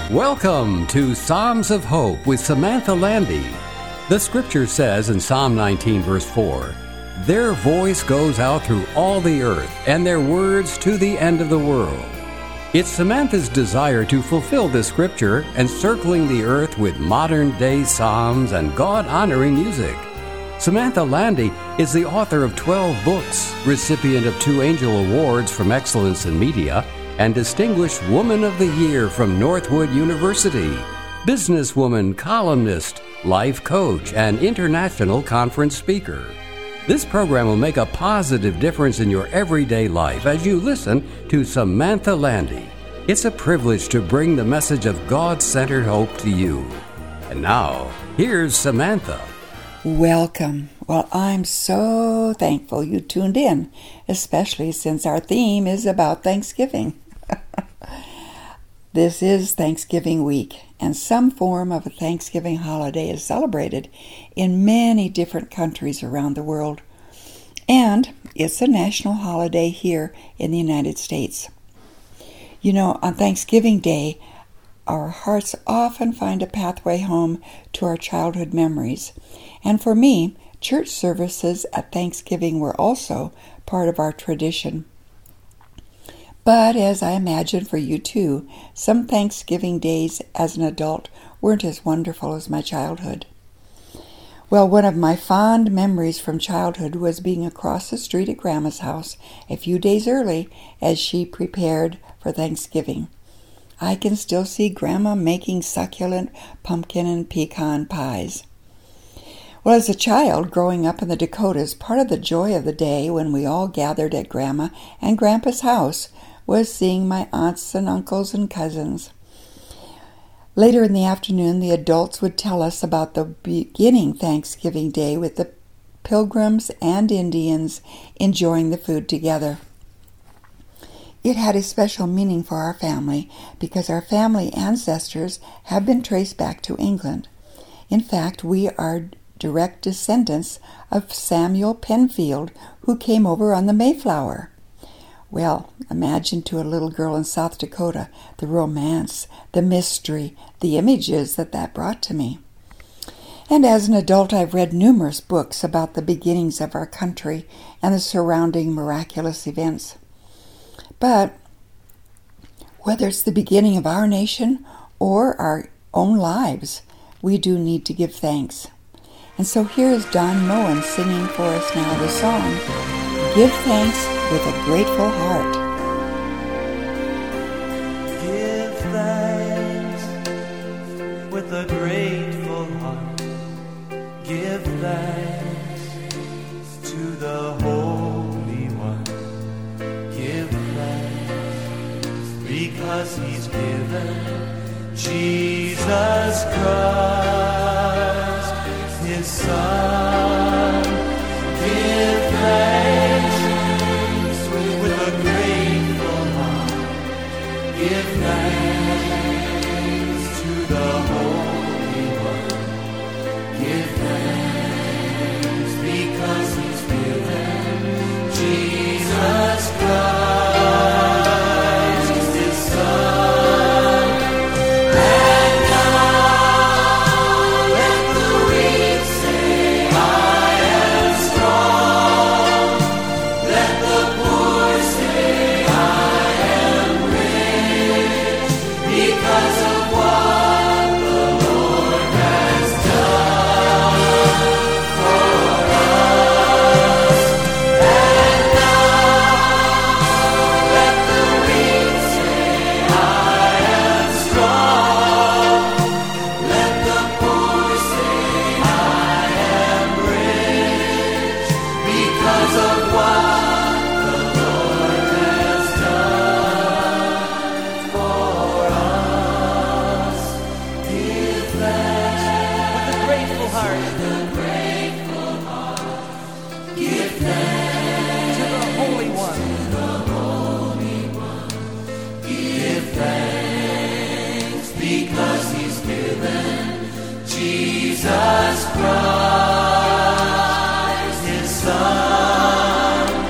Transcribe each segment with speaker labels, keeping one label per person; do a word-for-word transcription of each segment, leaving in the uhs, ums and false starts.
Speaker 1: Welcome to Psalms of Hope with Samantha Landy. The scripture says in Psalm nineteen, verse four, "Their voice goes out through all the earth, and their words to the end of the world." It's Samantha's desire to fulfill this scripture, encircling the earth with modern-day psalms and God-honoring music. Samantha Landy is the author of twelve books, recipient of two Angel Awards from Excellence in Media, and Distinguished Woman of the Year from Northwood University, businesswoman, columnist, life coach, and international conference speaker. This program will make a positive difference in your everyday life as you listen to Samantha Landy. It's a privilege to bring the message of God-centered hope to you. And now, here's Samantha.
Speaker 2: Welcome. Well, I'm so thankful you tuned in, especially since our theme is about Thanksgiving. This is Thanksgiving week, and some form of a Thanksgiving holiday is celebrated in many different countries around the world. And it's a national holiday here in the United States. You know, on Thanksgiving Day, our hearts often find a pathway home to our childhood memories. And for me, church services at Thanksgiving were also part of our tradition. But as I imagine for you too, some Thanksgiving days as an adult weren't as wonderful as my childhood. Well, one of my fond memories from childhood was being across the street at Grandma's house a few days early as she prepared for Thanksgiving. I can still see Grandma making succulent pumpkin and pecan pies. Well, as a child growing up in the Dakotas, part of the joy of the day when we all gathered at Grandma and Grandpa's house was seeing my aunts and uncles and cousins. Later in the afternoon, the adults would tell us about the beginning Thanksgiving Day with the Pilgrims and Indians enjoying the food together. It had a special meaning for our family because our family ancestors have been traced back to England. In fact, we are direct descendants of Samuel Penfield, who came over on the Mayflower. Well, imagine to a little girl in South Dakota the romance, the mystery, the images that that brought to me. And as an adult, I've read numerous books about the beginnings of our country and the surrounding miraculous events. But whether it's the beginning of our nation or our own lives, we do need to give thanks. And so here is Don Moen singing for us now the song, "Give Thanks with a Grateful Heart."
Speaker 3: Give thanks with a grateful heart. Give thanks to the Holy One. Give thanks because He's given Jesus Christ, His Son. Give thanks with a grateful heart. Give thanks to the Holy One. Give thanks because He's given Jesus Christ, His Son. And now let the weak say, "I am strong." Let the poor say, "I am rich," because of what the Lord has done for us. And now let the weak say, "I am strong." Let the poor say, "I am rich," because of what the Lord has done for us. Give thanks with a grateful heart. With a grateful heart. Give thanks to the Holy One. To the Holy One. Give thanks because He's given Jesus Christ, His Son.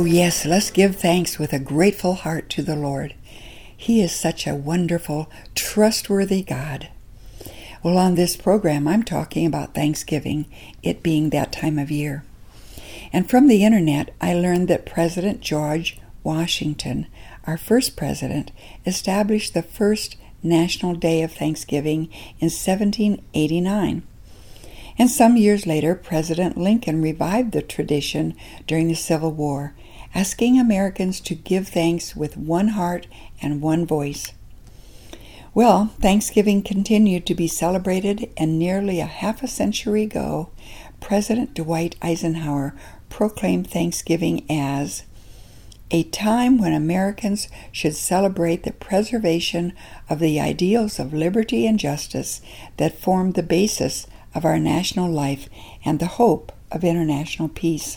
Speaker 2: Oh, yes, let's give thanks with a grateful heart to the Lord. He is such a wonderful, trustworthy God. Well, on this program, I'm talking about Thanksgiving, it being that time of year. And from the internet, I learned that President George Washington, our first president, established the first National Day of Thanksgiving in seventeen eighty-nine. And some years later, President Lincoln revived the tradition during the Civil War, asking Americans to give thanks with one heart and one voice. Well, Thanksgiving continued to be celebrated, and nearly a half a century ago, President Dwight Eisenhower proclaimed Thanksgiving as a time when Americans should celebrate the preservation of the ideals of liberty and justice that formed the basis of our national life and the hope of international peace.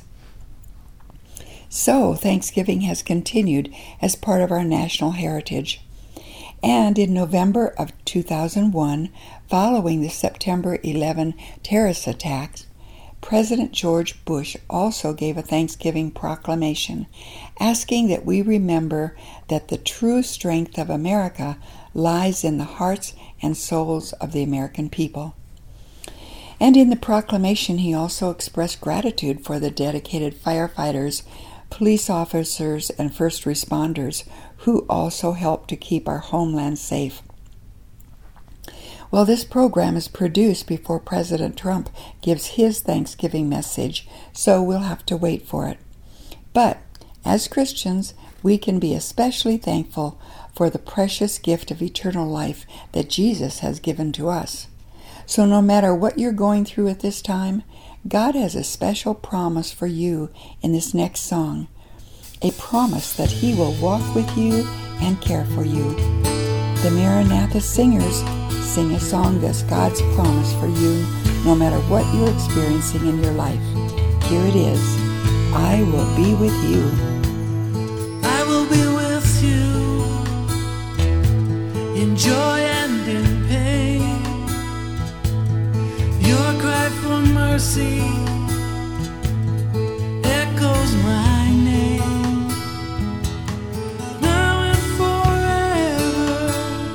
Speaker 2: So, Thanksgiving has continued as part of our national heritage. And in November of two thousand one, following the September eleventh terrorist attacks, President George Bush also gave a Thanksgiving proclamation, asking that we remember that the true strength of America lies in the hearts and souls of the American people. And in the proclamation, he also expressed gratitude for the dedicated firefighters, police officers, and first responders who also help to keep our homeland safe. Well, this program is produced before President Trump gives his Thanksgiving message, so we'll have to wait for it. But as Christians, we can be especially thankful for the precious gift of eternal life that Jesus has given to us. So no matter what you're going through at this time, God has a special promise for you in this next song, a promise that He will walk with you and care for you. The Maranatha Singers sing a song that's God's promise for you no matter what you're experiencing in your life. Here it is, I will be with you.
Speaker 3: I will be with you in joy and in pain. Your cry for mercy echoes my name. Now and forever,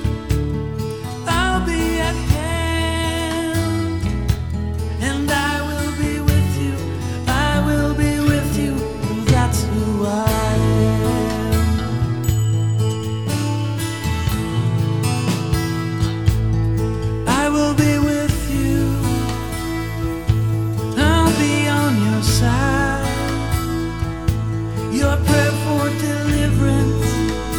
Speaker 3: I'll be at hand, and I will be with you. I will be with you. That's who I am. I will be with you. Your prayer for deliverance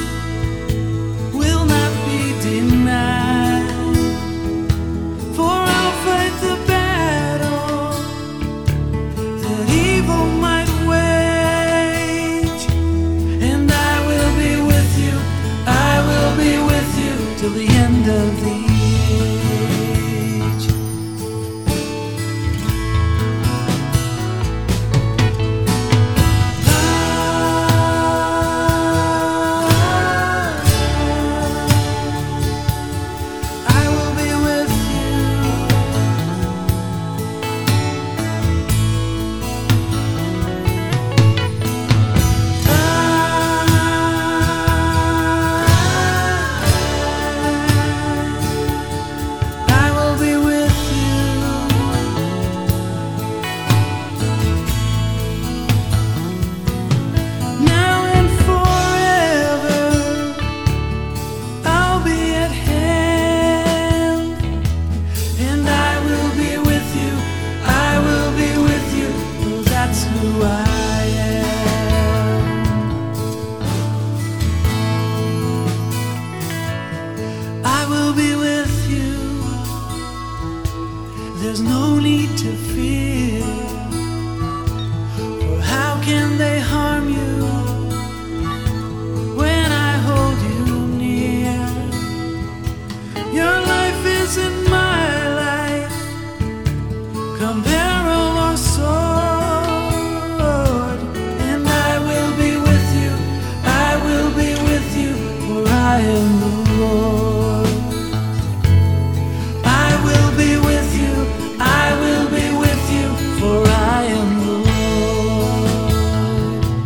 Speaker 3: will not be denied, for I'll fight the battle that evil might wage, and I will be with you, I will be with you till the end of the age. There's no need to fear, for how can they harm you when I hold you near? Your life isn't my life, come peril or sword, and I will be with you, I will be with you, for I am the Lord. I will be with you, for I am the Lord.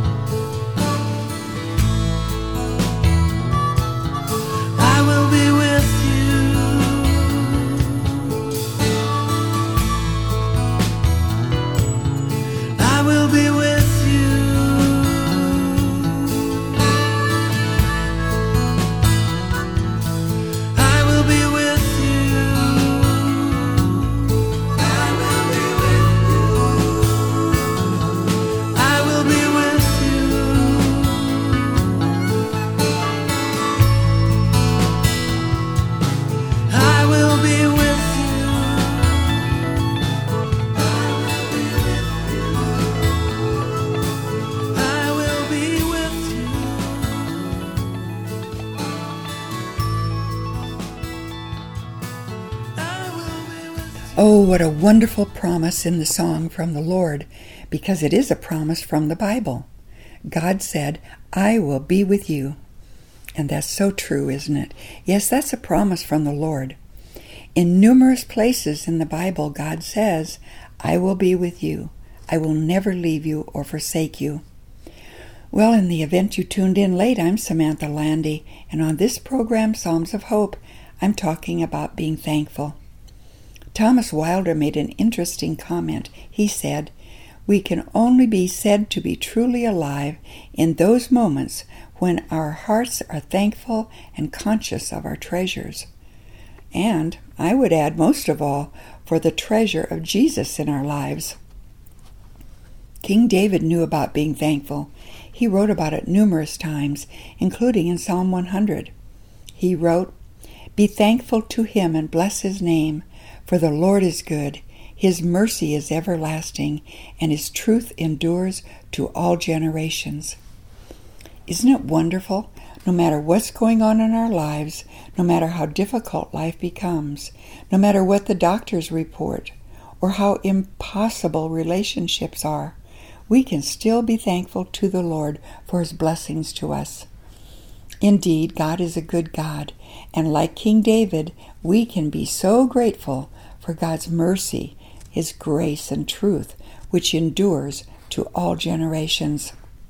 Speaker 2: Oh, what a wonderful promise in the song from the Lord, because it is a promise from the Bible. God said, I will be with you. And that's so true, isn't it? Yes, that's a promise from the Lord. In numerous places in the Bible, God says, I will be with you. I will never leave you or forsake you. Well, in the event you tuned in late, I'm Samantha Landy, and on this program, Psalms of Hope, I'm talking about being thankful. Thomas Wilder made an interesting comment. He said, we can only be said to be truly alive in those moments when our hearts are thankful and conscious of our treasures. And I would add most of all for the treasure of Jesus in our lives. King David knew about being thankful. He wrote about it numerous times, including in Psalm one hundred. He wrote, be thankful to him and bless his name, for the Lord is good. His mercy is everlasting, and his truth endures to all generations. Isn't it wonderful? No matter what's going on in our lives, no matter how difficult life becomes, no matter what the doctors report, or how impossible relationships are, we can still be thankful to the Lord for his blessings to us. Indeed, God is a good God, and like King David, we can be so grateful for God's mercy, his grace and truth, which endures to all generations.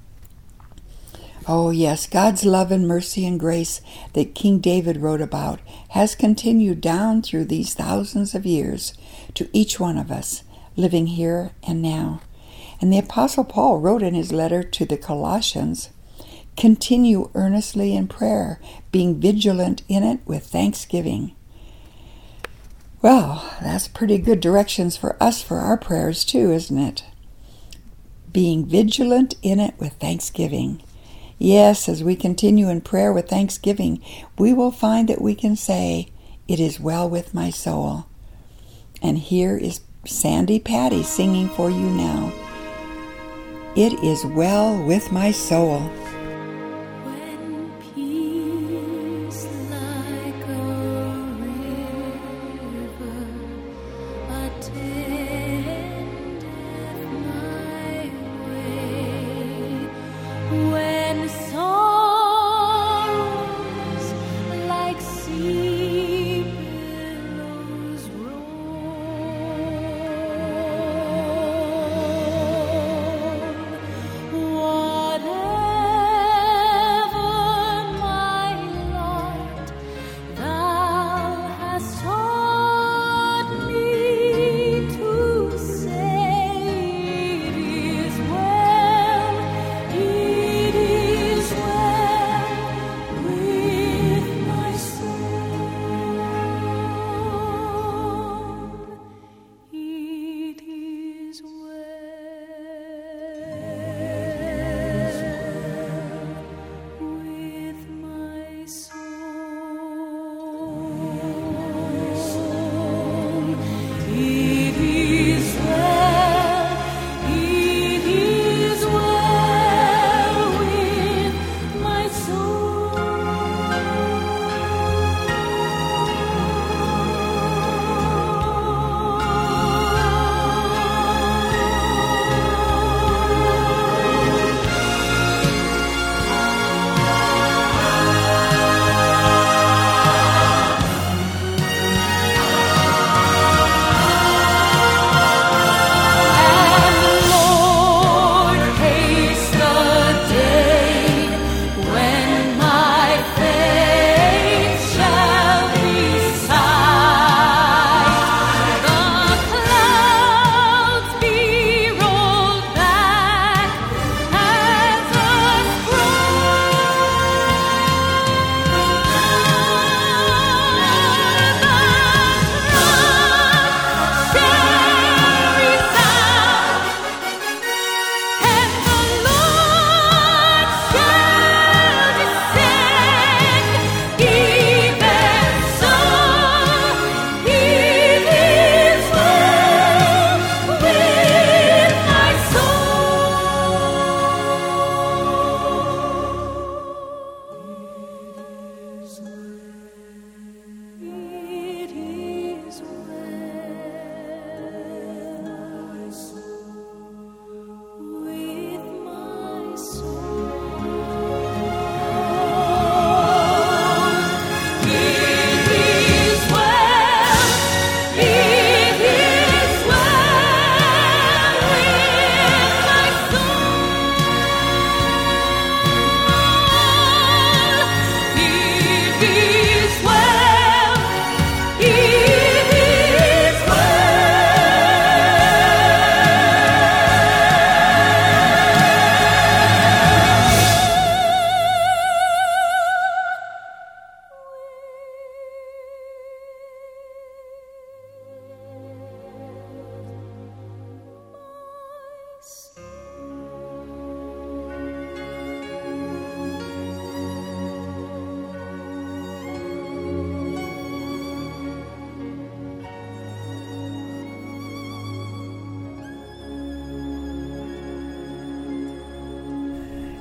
Speaker 2: Oh yes, God's love and mercy and grace that King David wrote about has continued down through these thousands of years to each one of us, living here and now. And the Apostle Paul wrote in his letter to the Colossians, continue earnestly in prayer, being vigilant in it with thanksgiving. Well, that's pretty good directions for us for our prayers too, isn't it? Being vigilant in it with thanksgiving. Yes, as we continue in prayer with thanksgiving, we will find that we can say, it is well with my soul. And here is Sandy Patty singing for you now. It is well with my soul.
Speaker 4: Whatever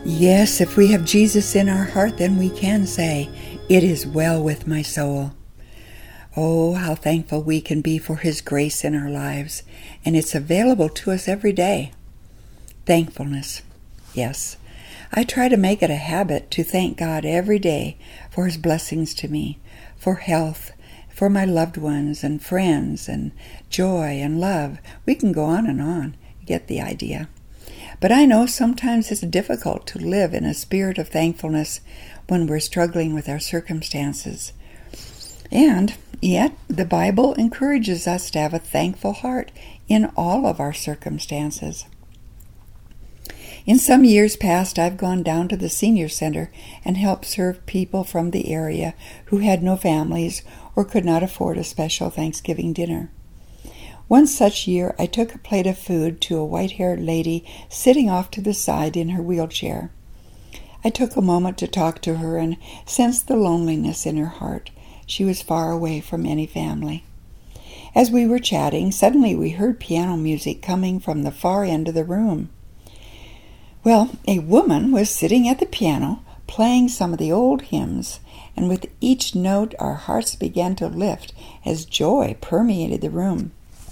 Speaker 2: Yes, if we have Jesus in our heart, then we can say, "It is well with my soul." Oh, how thankful we can be for His grace in our lives, and it's available to us every day. Thankfulness. Yes, I try to make it a habit to thank God every day for His blessings to me, for health, for my loved ones and friends, and joy and love. We can go on and on. You get the idea. But I know sometimes it's difficult to live in a spirit of thankfulness when we're struggling with our circumstances. And yet, the Bible encourages us to have a thankful heart in all of our circumstances. In some years past, I've gone down to the senior center and helped serve people from the area who had no families or could not afford a special Thanksgiving dinner. One such year, I took a plate of food to a white-haired lady sitting off to the side in her wheelchair. I took a moment to talk to her and sensed the loneliness in her heart. She was far away from any family. As we were chatting, suddenly we heard piano music coming from the far end of the room. Well, a woman was sitting at the piano, playing some of the old hymns, and with each note our hearts began to lift as joy permeated the room.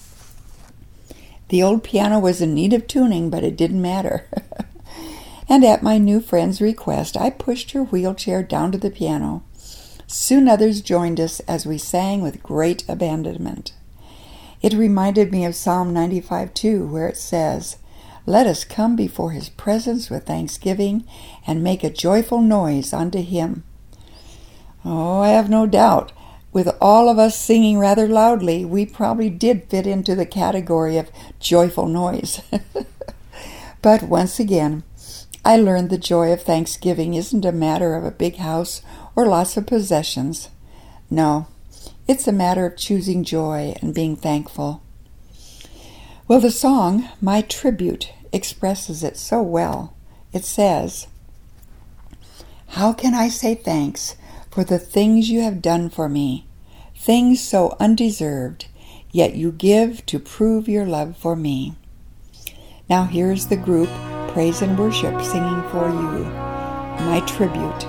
Speaker 2: The old piano was in need of tuning, but it didn't matter. And at my new friend's request, I pushed her wheelchair down to the piano. Soon others joined us as we sang with great abandonment. It reminded me of Psalm ninety-five two, where it says, "Let us come before His presence with thanksgiving and make a joyful noise unto Him." Oh, I have no doubt, with all of us singing rather loudly, we probably did fit into the category of joyful noise. But once again, I learned the joy of thanksgiving isn't a matter of a big house or lots of possessions. No, it's a matter of choosing joy and being thankful. Well, the song, My Tribute, expresses it so well. It says, "How can I say thanks for the things you have done for me, things so undeserved, yet you give to prove your love for me." Now here's the group Praise and Worship singing for you, My Tribute.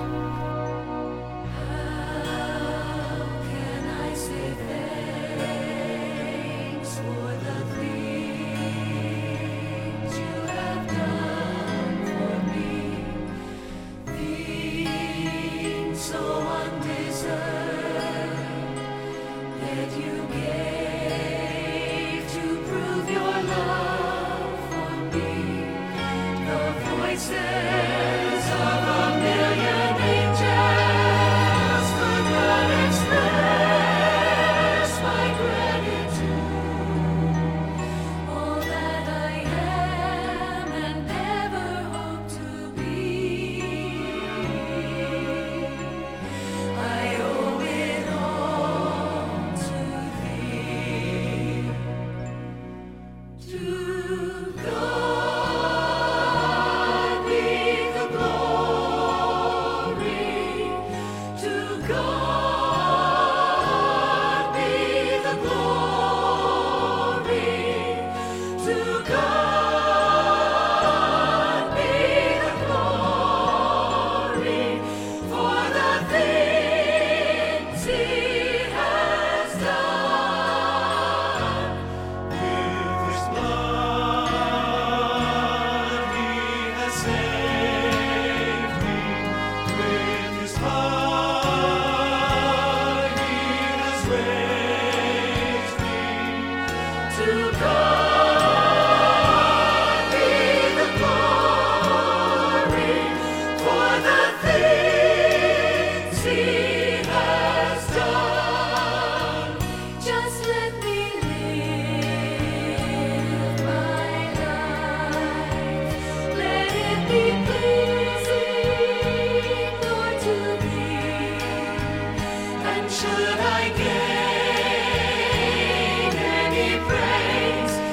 Speaker 3: Should I gain any praise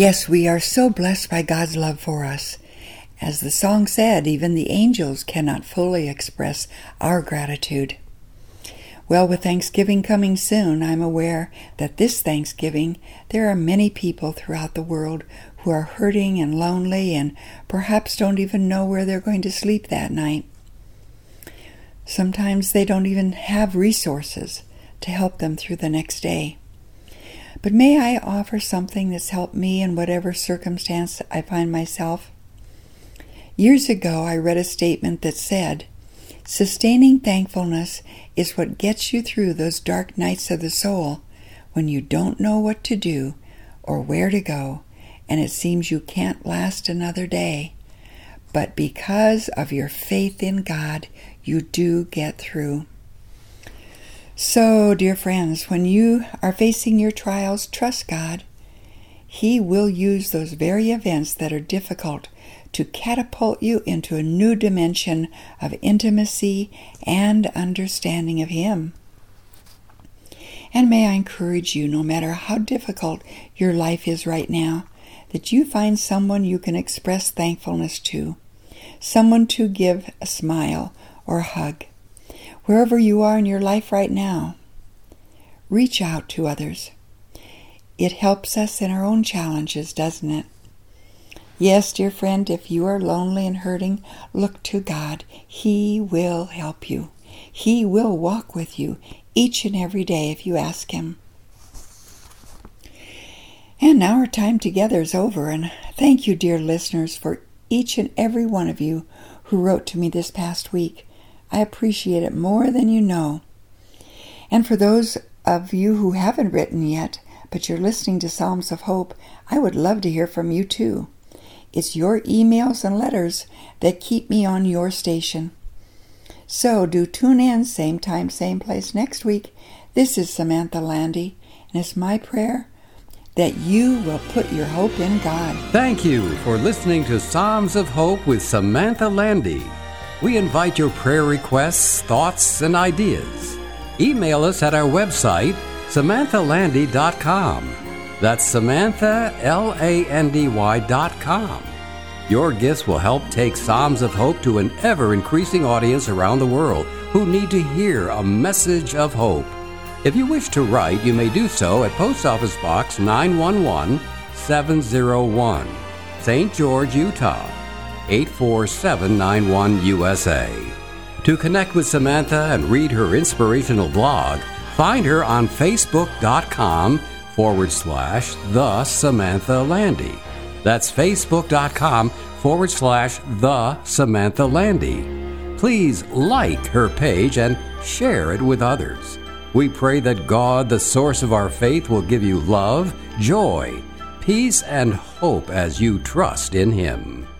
Speaker 2: Yes, we are so blessed by God's love for us. As the song said, even the angels cannot fully express our gratitude. Well, with Thanksgiving coming soon, I'm aware that this Thanksgiving there are many people throughout the world who are hurting and lonely and perhaps don't even know where they're going to sleep that night. Sometimes they don't even have resources to help them through the next day. But may I offer something that's helped me in whatever circumstance I find myself? Years ago, I read a statement that said, "Sustaining thankfulness is what gets you through those dark nights of the soul when you don't know what to do or where to go, and it seems you can't last another day. But because of your faith in God, you do get through." So, dear friends, when you are facing your trials, trust God. He will use those very events that are difficult to catapult you into a new dimension of intimacy and understanding of Him. And may I encourage you, no matter how difficult your life is right now, that you find someone you can express thankfulness to, someone to give a smile or a hug. Wherever you are in your life right now, reach out to others. It helps us in our own challenges, doesn't it? Yes, dear friend, if you are lonely and hurting, look to God. He will help you. He will walk with you each and every day if you ask Him. And now our time together is over, and thank you, dear listeners, for each and every one of you who wrote to me this past week. I appreciate it more than you know. And for those of you who haven't written yet, but you're listening to Psalms of Hope, I would love to hear from you too. It's your emails and letters that keep me on your station. So do tune in, same time, same place next week. This is Samantha Landy, and it's my prayer that you will put your hope in God.
Speaker 1: Thank you for listening to Psalms of Hope with Samantha Landy. We invite your prayer requests, thoughts, and ideas. Email us at our website, samantha landy dot com. That's Samantha, L A N D Y dot com. Your gifts will help take Psalms of Hope to an ever-increasing audience around the world who need to hear a message of hope. If you wish to write, you may do so at Post Office Box nine one one seven zero one, Saint George, Utah, eight four seven nine one, U S A. To connect with Samantha and read her inspirational blog, find her on facebook.com forward slash the Samantha Landy. That's facebook.com forward slash the Samantha Landy. Please like her page and share it with others. We pray that God, the source of our faith, will give you love, joy, peace, and hope as you trust in Him.